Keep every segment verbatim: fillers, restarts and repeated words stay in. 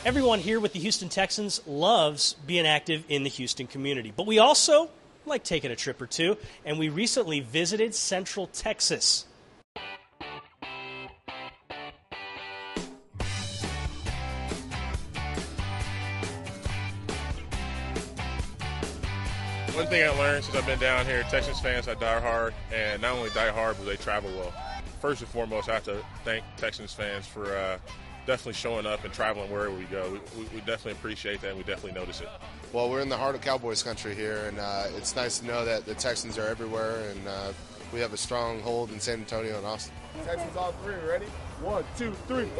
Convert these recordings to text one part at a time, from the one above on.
Everyone here with the Houston Texans loves being active in the Houston community, but we also like taking a trip or two, and we recently visited Central Texas. One thing I learned since I've been down here, Texans fans are die hard, and not only die hard, but they travel well. First and foremost, I have to thank Texans fans for uh, definitely showing up and traveling wherever we go. We, we, we definitely appreciate that, and we definitely notice it. Well, we're in the heart of Cowboys country here, and uh, it's nice to know that the Texans are everywhere, and uh, we have a strong hold in San Antonio and Austin. Texans all three, ready? One, two, three.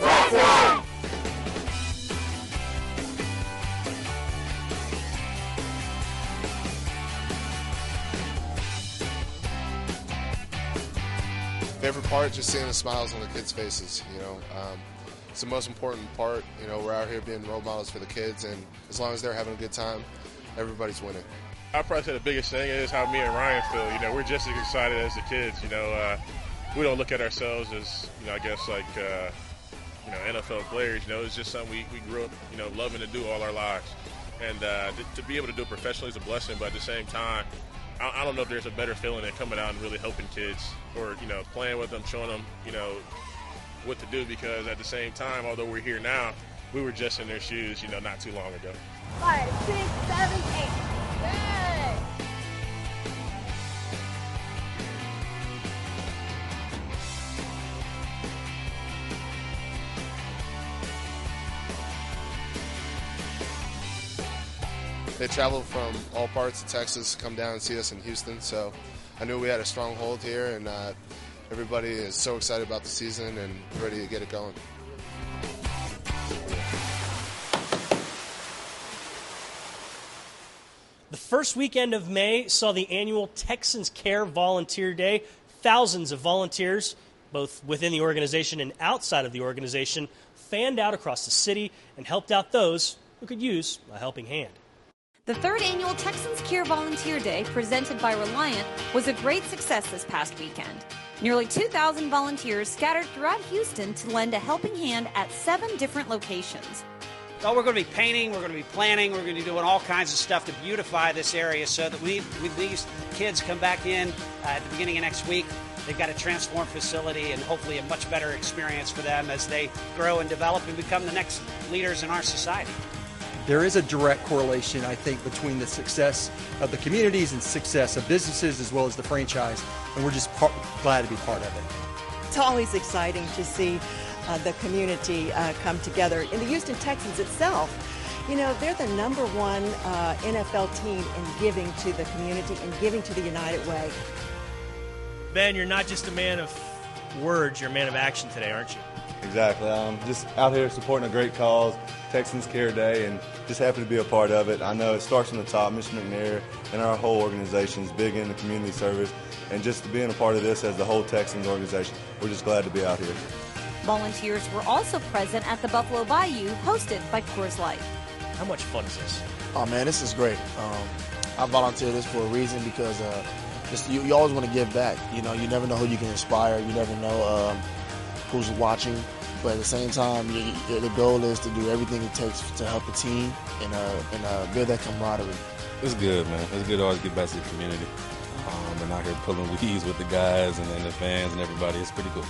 Favorite part, just seeing the smiles on the kids' faces, you know. Um, it's the most important part. You know, we're out here being role models for the kids, and as long as they're having a good time, everybody's winning. I'd probably say the biggest thing is how me and Ryan feel. You know, we're just as excited as the kids. You know, uh, we don't look at ourselves as, you know, I guess like, uh, you know, N F L players. You know, it's just something we, we grew up, you know, loving to do all our lives. And uh, to, to be able to do it professionally is a blessing, but at the same time, I don't know if there's a better feeling than coming out and really helping kids or, you know, playing with them, showing them, you know, what to do, because at the same time, although we're here now, we were just in their shoes, you know, not too long ago. Five, six, seven, eight. Yay! They traveled from all parts of Texas to come down and see us in Houston, so I knew we had a strong hold here, and uh, everybody is so excited about the season and ready to get it going. The first weekend of May saw the annual Texans Care Volunteer Day. Thousands of volunteers, both within the organization and outside of the organization, fanned out across the city and helped out those who could use a helping hand. The third annual Texans Care Volunteer Day, presented by Reliant, was a great success this past weekend. Nearly two thousand volunteers scattered throughout Houston to lend a helping hand at seven different locations. Oh, we're going to be painting, we're going to be planning, we're going to be doing all kinds of stuff to beautify this area so that we, with these kids come back in uh, at the beginning of next week. They've got a transformed facility and hopefully a much better experience for them as they grow and develop and become the next leaders in our society. There is a direct correlation, I think, between the success of the communities and success of businesses as well as the franchise, and we're just par- glad to be part of it. It's always exciting to see uh, the community uh, come together. In the Houston Texans itself, you know, they're the number one uh, N F L team in giving to the community and giving to the United Way. Ben, you're not just a man of words, you're a man of action today, aren't you? Exactly. Um, just out here supporting a great cause, Texans Care Day, and just happy to be a part of it. I know it starts from the top. Mister McNair and our whole organization is big into community service, and just to being a part of this as the whole Texans organization, we're just glad to be out here. Volunteers were also present at the Buffalo Bayou, hosted by Coors Light. How much fun is this? Oh, man, this is great. Um, I volunteer this for a reason because uh, just, you, you always want to give back. You know, you never know who you can inspire. You never know um, who's watching. But at the same time, you, you, the goal is to do everything it takes to help the team and, uh, and uh, build that camaraderie. It's good, man. It's good to always get back to the community. Um, and out here pulling weeds with the guys and, and the fans and everybody. It's pretty cool.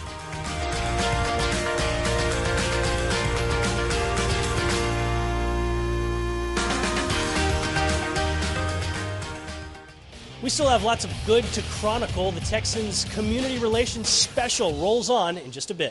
We still have lots of good to chronicle. The Texans Community Relations Special rolls on in just a bit.